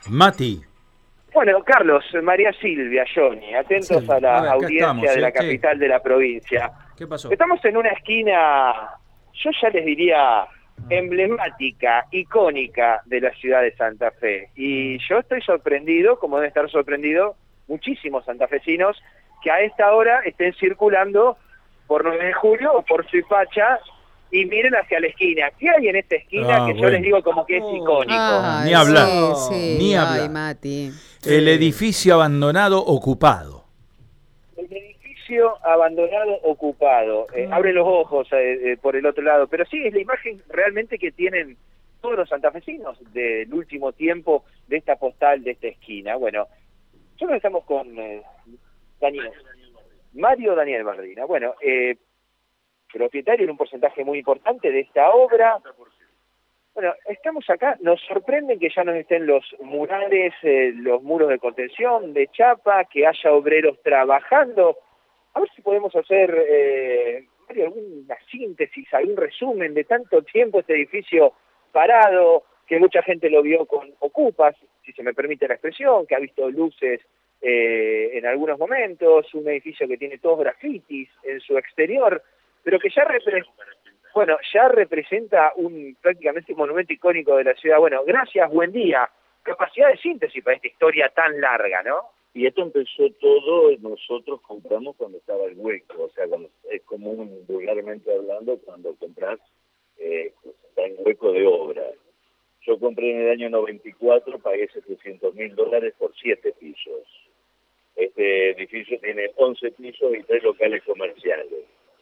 Mati. Bueno, Carlos, María Silvia, Johnny, atentos Silvia. a la A ver, acá audiencia estamos, de la ¿qué? capital de la provincia. ¿Qué pasó? Estamos en una esquina, yo ya les diría, emblemática, icónica de la ciudad de Santa Fe. Y yo estoy sorprendido, como deben estar sorprendidos muchísimos santafesinos, que a esta hora estén circulando por 9 de julio o por Suipacha y miren hacia la esquina. ¿Qué hay en esta esquina que yo les digo como que es icónico? Ni hablar, Sí, ni hablar. ay, Mati. El edificio abandonado ocupado. El edificio abandonado, ocupado. Abre los ojos por el otro lado. Pero sí, es la imagen realmente que tienen todos los santafesinos del último tiempo de esta postal, de esta esquina. Bueno, nosotros estamos con Daniel. Mario Daniel Bardina. Bueno, propietario en un porcentaje muy importante de esta obra. Bueno, estamos acá, nos sorprenden que ya no estén los murales, los muros de contención, de chapa, que haya obreros trabajando. A ver si podemos hacer, Mario, alguna síntesis, algún resumen de tanto tiempo este edificio parado, que mucha gente lo vio con ocupas, si se me permite la expresión, que ha visto luces en algunos momentos, un edificio que tiene todos grafitis en su exterior, pero que ya representa prácticamente un monumento icónico de la ciudad. Bueno, gracias, buen día. Capacidad de síntesis para esta historia tan larga, ¿no? Y esto empezó todo, nosotros compramos cuando estaba el hueco, o sea, es común vulgarmente hablando cuando compras está en hueco de obra. Yo compré en el año 94, pagué $700.000 por 7 pisos. Este edificio tiene 11 pisos y 3 locales comerciales.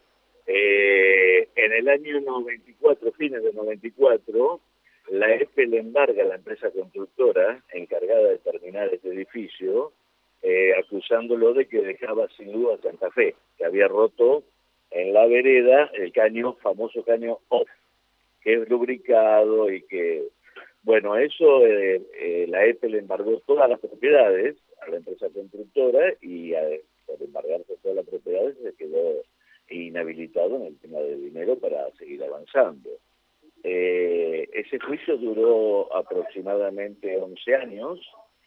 En el año 94, fines de 94, la EPE le embarga a la empresa constructora encargada de terminar este edificio, acusándolo de que dejaba sin luz a Santa Fe, que había roto en la vereda el famoso caño OFF, que es lubricado y que, bueno, eso la EPE le embargó todas las propiedades a la empresa constructora y por embargarse todas las propiedades se quedó inhabilitado en el tema de dinero para seguir avanzando. Ese juicio duró aproximadamente 11 años.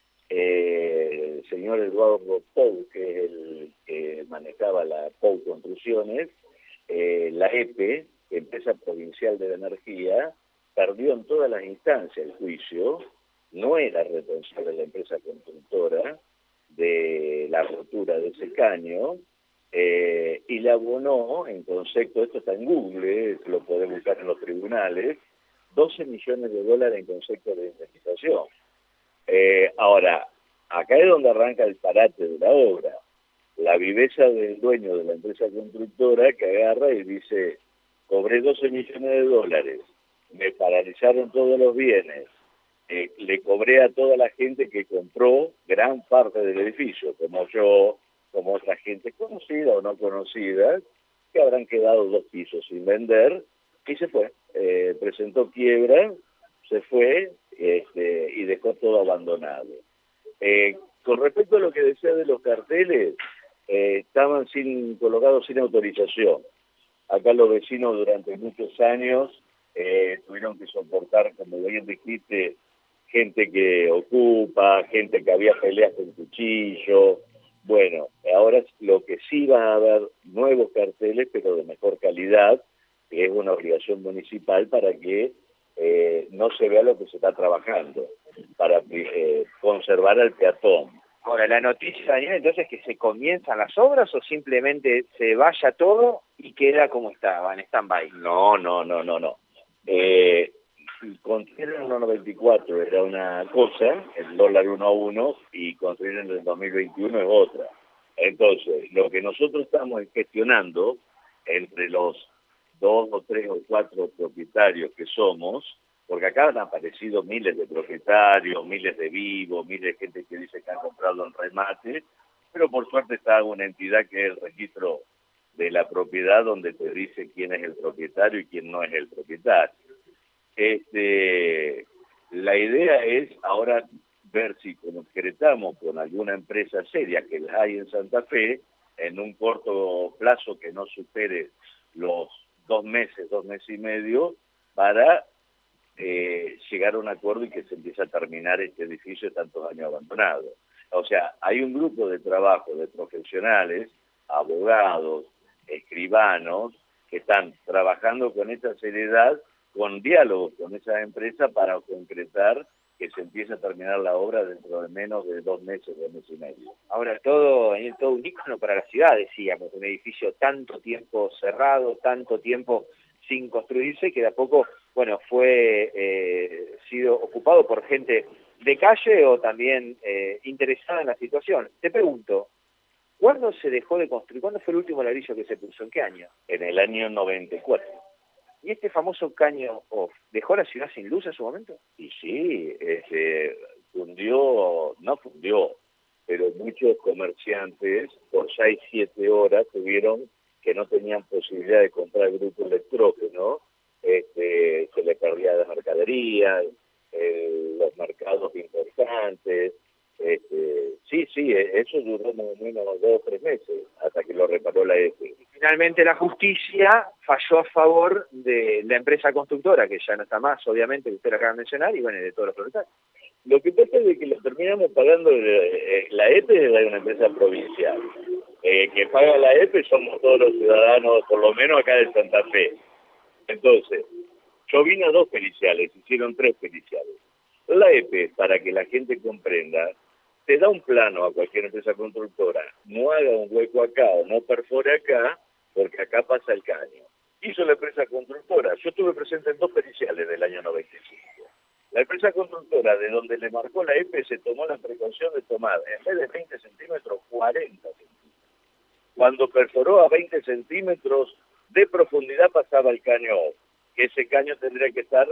El señor Eduardo Pou, que es el que manejaba la Pou Construcciones, la EPE, Empresa Provincial de la Energía, perdió en todas las instancias el juicio, no era responsable la empresa constructora de la rotura de ese caño, y le abonó, en concepto, esto está en Google, lo puede buscar en los tribunales, $12 millones en concepto de indemnización. Ahora, acá es donde arranca el parate de la obra. La viveza del dueño de la empresa constructora que agarra y dice, cobré $12 millones, me paralizaron todos los bienes, le cobré a toda la gente que compró gran parte del edificio, como yo, como otra gente conocida o no conocida, que habrán quedado 2 pisos sin vender, y se fue. Presentó quiebra, se fue y dejó todo abandonado. Con respecto a lo que decía de los carteles, estaban colocados sin autorización. Acá los vecinos durante muchos años tuvieron que soportar, como bien dijiste, gente que ocupa, gente que había peleas con cuchillo. Bueno, ahora lo que sí va a haber nuevos carteles, pero de mejor calidad, que es una obligación municipal para que no se vea lo que se está trabajando, para conservar al peatón. Ahora, la noticia, Daniel, entonces, ¿es que se comienzan las obras o simplemente se vaya todo y queda como estaba, en stand-by? No. Construir en el 94 era una cosa, el dólar 1-1, y construir en el 2021 es otra. Entonces, lo que nosotros estamos gestionando entre los 2 o 3 o 4 propietarios que somos, porque acá han aparecido miles de propietarios, miles de vivos, miles de gente que dice que han comprado en remate, pero por suerte está una entidad que es el registro de la propiedad, donde te dice quién es el propietario y quién no es el propietario. La idea es ahora ver si concretamos con alguna empresa seria, que la hay en Santa Fe, en un corto plazo que no supere los 2 meses y medio, para llegar a un acuerdo y que se empiece a terminar este edificio de tantos años abandonado. O sea, hay un grupo de trabajo de profesionales, abogados, escribanos, que están trabajando con esta seriedad, con diálogo con esa empresa para concretar que se empiece a terminar la obra dentro de menos de 2 meses, 2 meses y medio. Ahora, todo un ícono para la ciudad, decíamos, un edificio tanto tiempo cerrado, tanto tiempo sin construirse, que de a poco, bueno, fue sido ocupado por gente de calle o también interesada en la situación. Te pregunto, ¿cuándo se dejó de construir? ¿Cuándo fue el último ladrillo que se puso? ¿En qué año? En el año 94. ¿Y este famoso caño off dejó la ciudad sin luz en su momento? Y sí, no fundió, pero muchos comerciantes por 6, 7 horas tuvieron que no tenían posibilidad de comprar el grupo electrógeno, se le perdía la mercadería, los mercados importantes. Sí, eso duró más o menos 2 o 3 meses hasta que lo reparó la EPE. Finalmente la justicia falló a favor de la empresa constructora, que ya no está más, obviamente, que usted lo acaba de mencionar, y bueno, de todos los propietarios. Lo que pasa es que lo terminamos pagando, la EPE es una empresa provincial. Que paga la EPE somos todos los ciudadanos, por lo menos acá de Santa Fe. Entonces, yo vine a 2 periciales, hicieron 3 periciales. La EPE, para que la gente comprenda, te da un plano a cualquier empresa constructora, no haga un hueco acá o no perfore acá, porque acá pasa el caño. Hizo la empresa constructora, yo estuve presente en 2 periciales del año 95. La empresa constructora, de donde le marcó la EPE, se tomó la precaución de tomar, en vez de 20 centímetros, 40 centímetros. Cuando perforó a 20 centímetros de profundidad pasaba el caño, que ese caño tendría que estar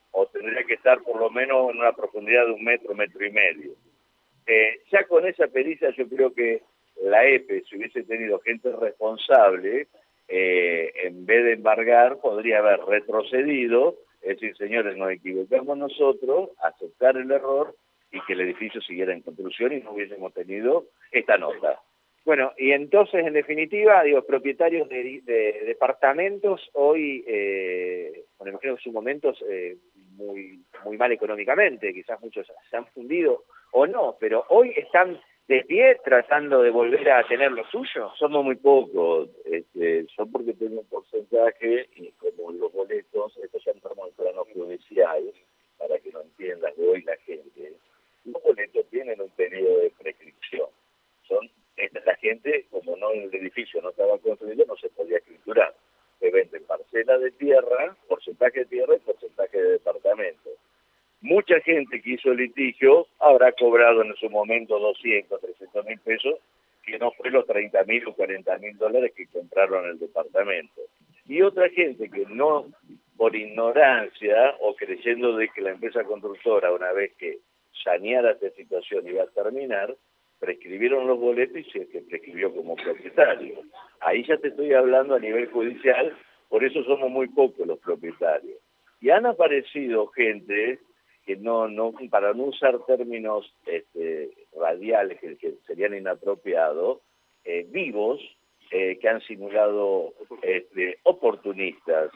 por lo menos en una profundidad de 1 metro, 1,5 metros. Ya con esa pericia yo creo que la EPE, si hubiese tenido gente responsable, en vez de embargar, podría haber retrocedido, es decir, señores, nos equivocamos nosotros, aceptar el error y que el edificio siguiera en construcción y no hubiésemos tenido esta nota. Bueno, y entonces, en definitiva, digo, propietarios de departamentos hoy, bueno, imagino que en sus momentos muy mal económicamente, quizás muchos se han fundido o no, pero hoy están de pie tratando de volver a tener lo suyo. Somos muy pocos, yo porque tengo un porcentaje y como los boletos, esto ya entramos en plano judicial, para que lo entiendan hoy la gente, los boletos tienen un periodo de prescripción. La gente, como no el edificio no estaba construido, no se podía escriturar. Se venden parcelas de tierra, porcentaje de tierra y porcentaje de departamento. Mucha gente que hizo el litigio habrá cobrado en su momento 200, 300 mil pesos, que no fue los 30.000 o 40.000 dólares que compraron el departamento. Y otra gente que no, por ignorancia o creyendo de que la empresa constructora, una vez que saneara esta situación iba a terminar, prescribieron los boletos y se prescribió como propietario. Ahí ya te estoy hablando a nivel judicial, por eso somos muy pocos los propietarios. Y han aparecido gente que no para no usar términos radiales que serían inapropiados, vivos, que han simulado oportunistas,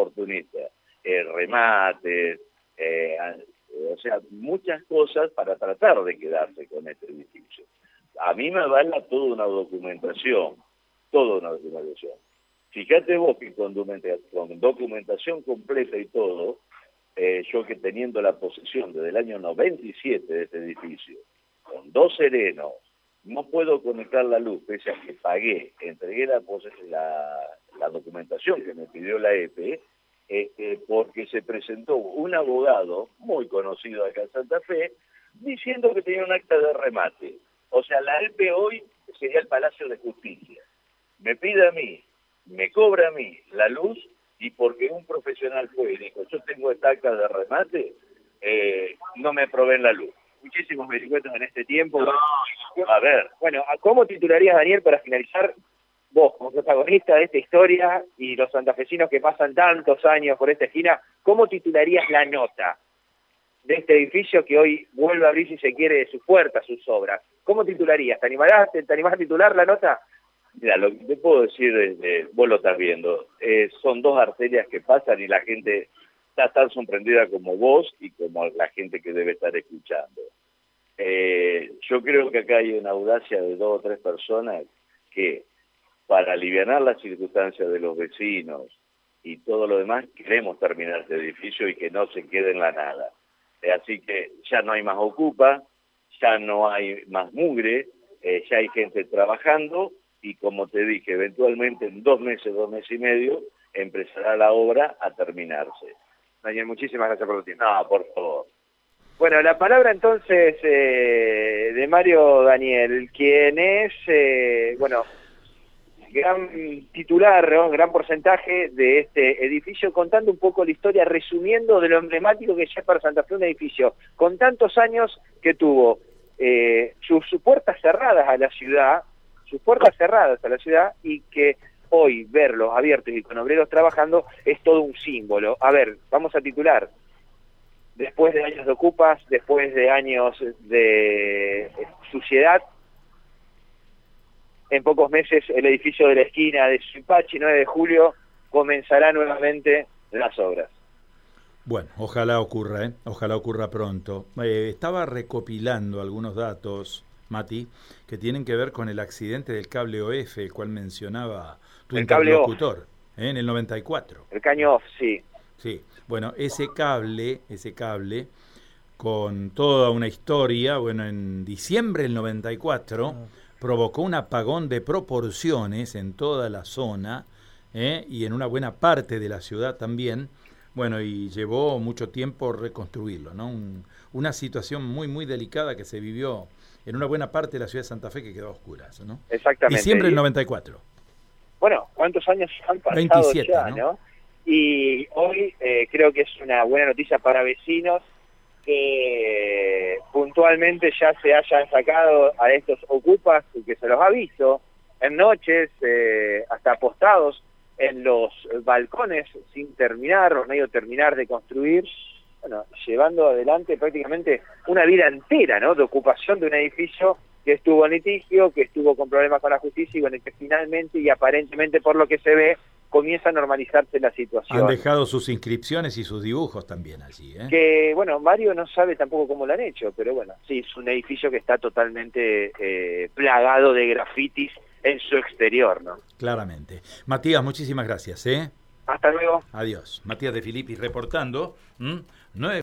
remates, o sea, muchas cosas para tratar de quedarse con este edificio. A mí me avala toda una documentación. Fíjate vos que con documentación completa y todo, yo que teniendo la posesión desde el año 97 de este edificio, con 2 serenos, no puedo conectar la luz, pese a que pagué, entregué la documentación que me pidió la EPE, porque se presentó un abogado muy conocido acá en Santa Fe, diciendo que tenía un acta de remate. O sea, la EPE hoy sería el Palacio de Justicia. Me pide a mí, me cobra a mí la luz, y porque un profesional fue y dijo, yo tengo esta acta de remate, no me proveen la luz. Muchísimos vericuetos en este tiempo. No, a ver. Bueno, ¿cómo titularías, Daniel, para finalizar, vos como protagonista de esta historia y los santafesinos que pasan tantos años por esta esquina, cómo titularías la nota de este edificio que hoy vuelve a abrir, si se quiere, sus puertas, sus obras? ¿Cómo titularías? ¿Te animás a titular la nota? Mira, lo que te puedo decir es, vos lo estás viendo, son 2 arterias que pasan y la gente está tan sorprendida como vos y como la gente que debe estar escuchando. Yo creo que acá hay una audacia de 2 o 3 personas que, para aliviar las circunstancias de los vecinos y todo lo demás, queremos terminar este edificio y que no se quede en la nada. Así que ya no hay más ocupa, ya no hay más mugre, ya hay gente trabajando y, como te dije, eventualmente en 2 meses, 2 meses y medio, empezará la obra a terminarse. Daniel, muchísimas gracias por tu tiempo. No, por favor. Bueno, la palabra entonces de Mario Daniel, quien es, gran titular, ¿no? Gran porcentaje de este edificio, contando un poco la historia, resumiendo de lo emblemático que ya es para Santa Fe un edificio con tantos años que tuvo sus puertas cerradas a la ciudad, y que hoy verlos abiertos y con obreros trabajando es todo un símbolo. A ver, vamos a titular. Después de años de ocupas, después de años de suciedad, en pocos meses el edificio de la esquina de Suipachi, 9 de julio, comenzará nuevamente las obras. Bueno, ojalá ocurra pronto. Estaba recopilando algunos datos, Mati, que tienen que ver con el accidente del cable OF, el cual mencionaba tu interlocutor, en el 94. El caño off, sí. Sí, bueno, ese cable, con toda una historia, bueno, en diciembre del 94, provocó un apagón de proporciones en toda la zona, y en una buena parte de la ciudad también, bueno, y llevó mucho tiempo reconstruirlo, ¿no? Una situación muy, muy delicada que se vivió en una buena parte de la ciudad de Santa Fe, que quedó a oscuras, ¿no? Exactamente. Diciembre del 94. Bueno, ¿cuántos años han pasado 27, ya, no? Y hoy creo que es una buena noticia para vecinos que puntualmente ya se hayan sacado a estos ocupas, y que se los ha visto en noches, hasta apostados en los balcones sin terminar o medio terminar de construir, bueno, llevando adelante prácticamente una vida entera, ¿no?, de ocupación de un edificio que estuvo en litigio, que estuvo con problemas con la justicia, y bueno, que finalmente y aparentemente, por lo que se ve, comienza a normalizarse la situación. Han dejado sus inscripciones y sus dibujos también allí, ¿eh? Que, bueno, Mario no sabe tampoco cómo lo han hecho, pero bueno, sí, es un edificio que está totalmente plagado de grafitis en su exterior, ¿no? Claramente. Matías, muchísimas gracias, ¿eh? Hasta luego. Adiós. Matías de Filippi reportando. 9